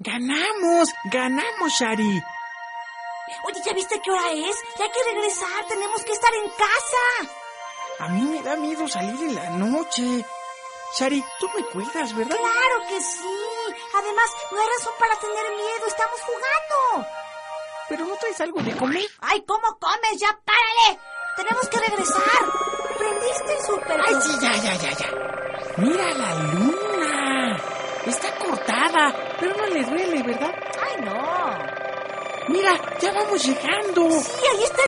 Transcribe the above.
¡Ganamos, Shari! Oye, ¿ya viste qué hora es? Ya hay que regresar, tenemos que estar en casa. A mí me da miedo salir en la noche. Shari, tú me cuidas, ¿verdad? ¡Claro que sí! Además, no hay razón para tener miedo, estamos jugando. ¿Pero no traes algo de comer? ¡Ay, cómo comes! ¡Ya párale! Tenemos que regresar. ¿Prendiste el súper? ¡Ay, sí, ya! ¡Mira la luna! Está cortada, pero no le duele, ¿verdad? ¡Ay, no! Mira, ya vamos llegando. Sí, ahí está